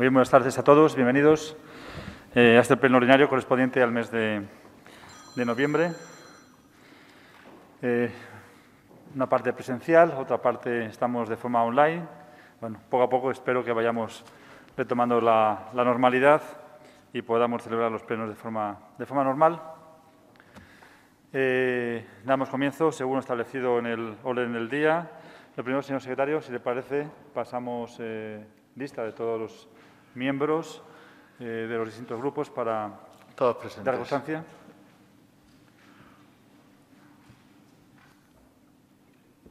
Muy buenas tardes a todos, bienvenidos a este pleno ordinario correspondiente al mes de noviembre. Una parte presencial, otra parte estamos de forma online. Bueno, poco a poco espero que vayamos retomando la normalidad y podamos celebrar los plenos de forma normal. Damos comienzo, según establecido en el orden del día. Lo primero, señor secretario, si le parece, pasamos lista de todos los miembros de los distintos grupos para todos presentes. dar constancia.